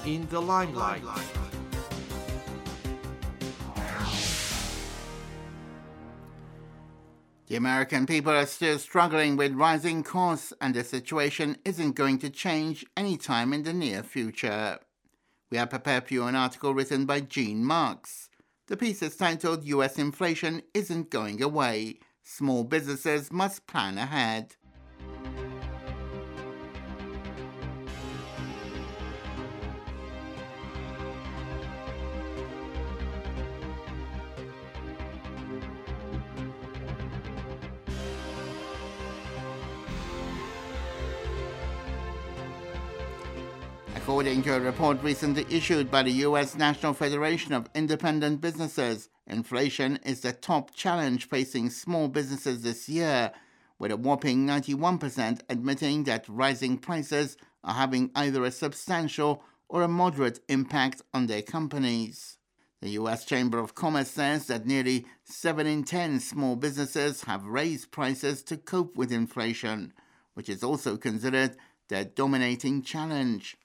in the limelight. The American people are still struggling with rising costs, and the situation isn't going to change anytime in the near future. We have prepared for you an article written by Gene Marks. The piece is titled US Inflation Isn't Going Away. Small businesses must plan ahead. According to a report recently issued by the U.S. National Federation of Independent Businesses, inflation is the top challenge facing small businesses this year, with a whopping 91% admitting that rising prices are having either a substantial or a moderate impact on their companies. The U.S. Chamber of Commerce says that nearly 7 in 10 small businesses have raised prices to cope with inflation, which is also considered their dominating challenge.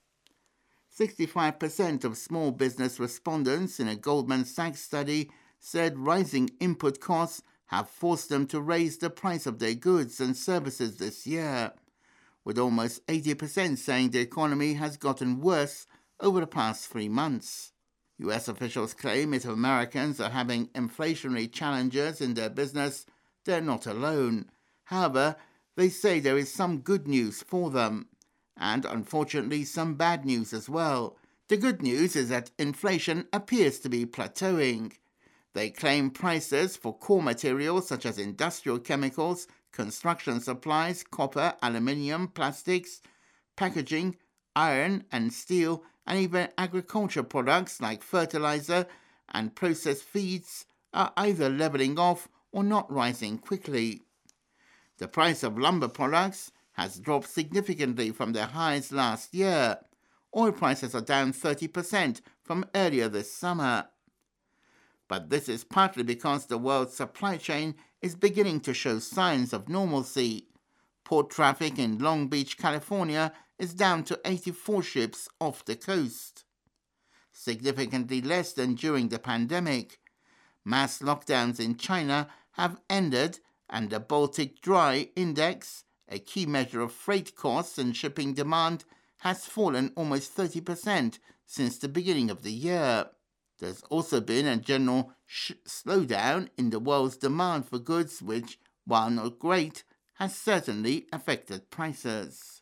65% of small business respondents in a Goldman Sachs study said rising input costs have forced them to raise the price of their goods and services this year, with almost 80% saying the economy has gotten worse over the past 3 months. U.S. officials claim if Americans are having inflationary challenges in their business, they're not alone. However, they say there is some good news for them. And unfortunately some bad news as well. The good news is that inflation appears to be plateauing. They claim prices for core materials such as industrial chemicals, construction supplies, copper, aluminium, plastics, packaging, iron and steel, and even agriculture products like fertilizer and processed feeds are either leveling off or not rising quickly. The price of lumber products has dropped significantly from their highs last year. Oil prices are down 30% from earlier this summer. But this is partly because the world's supply chain is beginning to show signs of normalcy. Port traffic in Long Beach, California is down to 84 ships off the coast, significantly less than during the pandemic. Mass lockdowns in China have ended, and the Baltic Dry Index, a key measure of freight costs and shipping demand, has fallen almost 30% since the beginning of the year. There's also been a general slowdown in the world's demand for goods which, while not great, has certainly affected prices.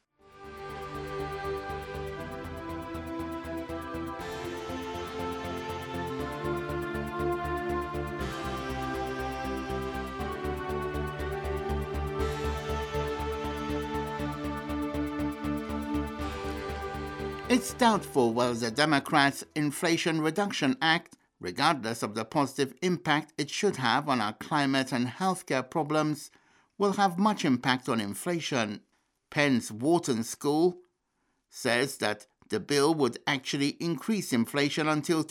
It's doubtful whether the Democrats' Inflation Reduction Act, regardless of the positive impact it should have on our climate and healthcare problems, will have much impact on inflation. Penn's Wharton School says that the bill would actually increase inflation until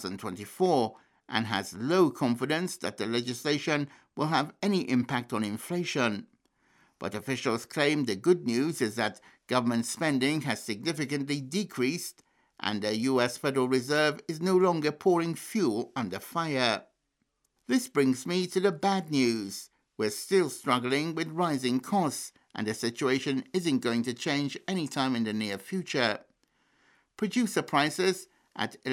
2024 and has low confidence that the legislation will have any impact on inflation. But officials claim the good news is that government spending has significantly decreased and the U.S. Federal Reserve is no longer pouring fuel on the fire. This brings me to the bad news. We're still struggling with rising costs and the situation isn't going to change anytime in the near future. Producer prices at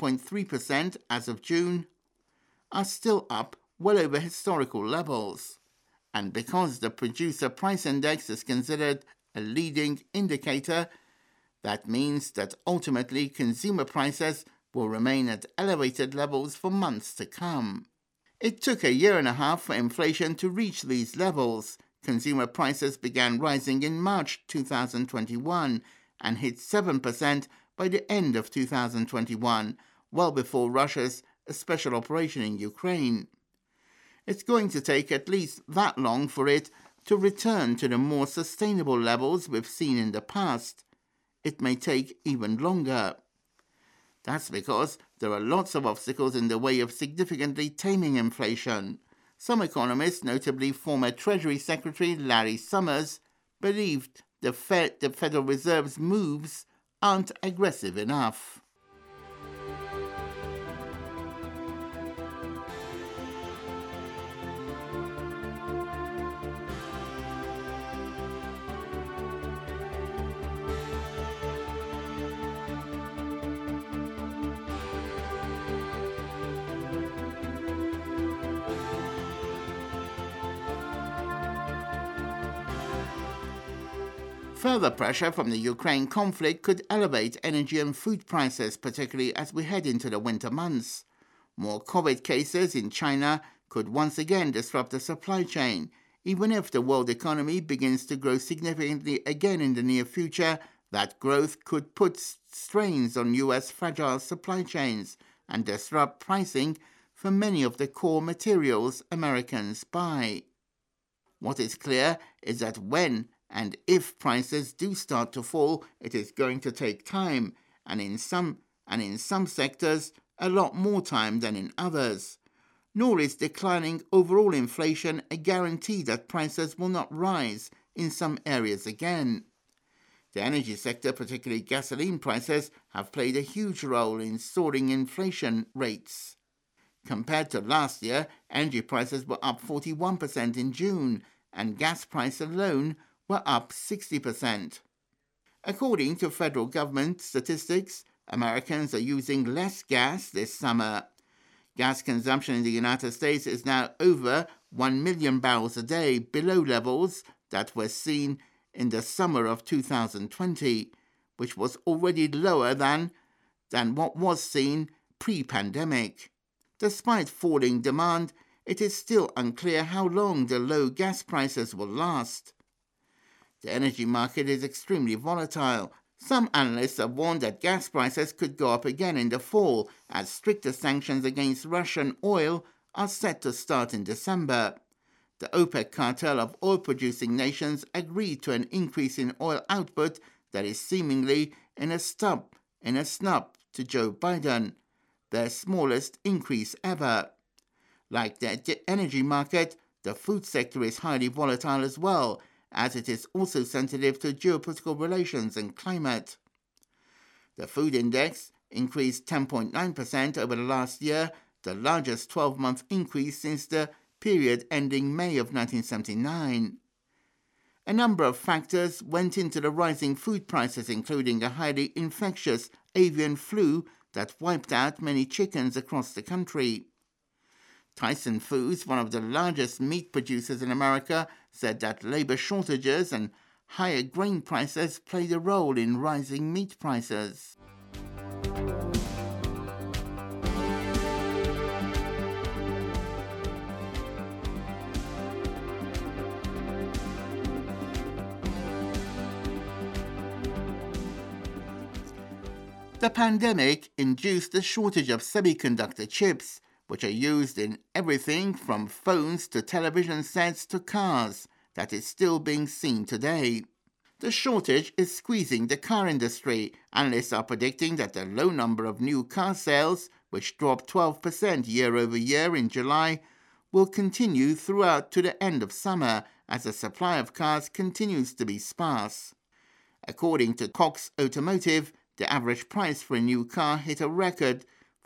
11.3% as of June are still up well over historical levels. And because the Producer Price Index is considered a leading indicator, that means that ultimately consumer prices will remain at elevated levels for months to come. It took a year and a half for inflation to reach these levels. Consumer prices began rising in March 2021 and hit 7% by the end of 2021, well before Russia's special operation in Ukraine. It's going to take at least that long for it to return to the more sustainable levels we've seen in the past. It may take even longer. That's because there are lots of obstacles in the way of significantly taming inflation. Some economists, notably former Treasury Secretary Larry Summers, believed the Federal Reserve's moves aren't aggressive enough. Further pressure from the Ukraine conflict could elevate energy and food prices, particularly as we head into the winter months. More COVID cases in China could once again disrupt the supply chain. Even if the world economy begins to grow significantly again in the near future, that growth could put strains on U.S. fragile supply chains and disrupt pricing for many of the core materials Americans buy. What is clear is that when and if prices do start to fall, it is going to take time, and in some sectors, a lot more time than in others. Nor is declining overall inflation a guarantee that prices will not rise in some areas again. The energy sector, particularly gasoline prices, have played a huge role in soaring inflation rates. Compared to last year, energy prices were up 41% in June, and gas prices alone were up 60%. According to federal government statistics, Americans are using less gas this summer. Gas consumption in the United States is now over 1 million barrels a day, below levels that were seen in the summer of 2020, which was already lower than what was seen pre-pandemic. Despite falling demand, it is still unclear how long the low gas prices will last. The energy market is extremely volatile. Some analysts have warned that gas prices could go up again in the fall as stricter sanctions against Russian oil are set to start in December. The OPEC cartel of oil-producing nations agreed to an increase in oil output that is seemingly in a snub to Joe Biden, their smallest increase ever. Like the energy market, the food sector is highly volatile as well, as it is also sensitive to geopolitical relations and climate. The food index increased 10.9% over the last year, the largest 12-month increase since the period ending May of 1979. A number of factors went into the rising food prices, including a highly infectious avian flu that wiped out many chickens across the country. Tyson Foods, one of the largest meat producers in America, said that labor shortages and higher grain prices played a role in rising meat prices. The pandemic induced a shortage of semiconductor chips, which are used in everything from phones to television sets to cars, that is still being seen today. The shortage is squeezing the car industry. Analysts are predicting that the low number of new car sales, which dropped 12% year over year in July, will continue throughout to the end of summer as the supply of cars continues to be sparse. According to Cox Automotive, the average price for a new car hit a record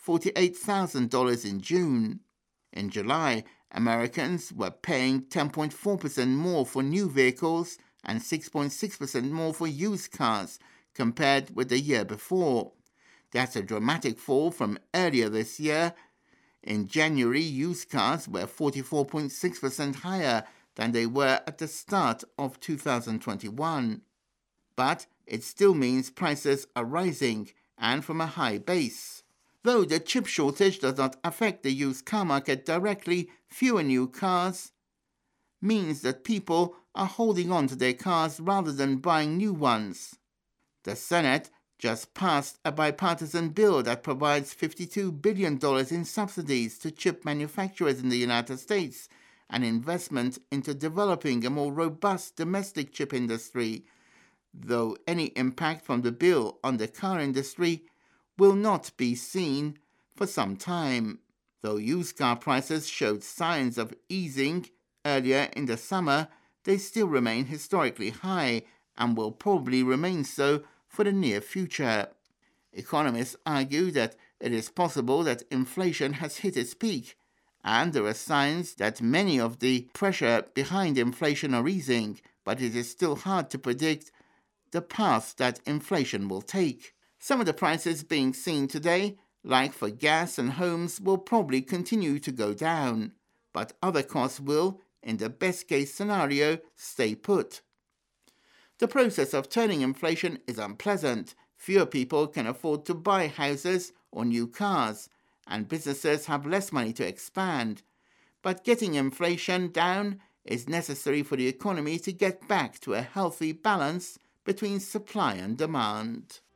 $48,000 in June. In July, Americans were paying 10.4% more for new vehicles and 6.6% more for used cars compared with the year before. That's a dramatic fall from earlier this year. In January, used cars were 44.6% higher than they were at the start of 2021. But it still means prices are rising, and from a high base. Though the chip shortage does not affect the used car market directly, fewer new cars means that people are holding on to their cars rather than buying new ones. The Senate just passed a bipartisan bill that provides $52 billion in subsidies to chip manufacturers in the United States, an investment into developing a more robust domestic chip industry, though any impact from the bill on the car industry will not be seen for some time. Though used car prices showed signs of easing earlier in the summer, they still remain historically high and will probably remain so for the near future. Economists argue that it is possible that inflation has hit its peak, and there are signs that many of the pressure behind inflation are easing, but it is still hard to predict the path that inflation will take. Some of the prices being seen today, like for gas and homes, will probably continue to go down, but other costs will, in the best-case scenario, stay put. The process of turning inflation is unpleasant. Fewer people can afford to buy houses or new cars, and businesses have less money to expand. But getting inflation down is necessary for the economy to get back to a healthy balance between supply and demand.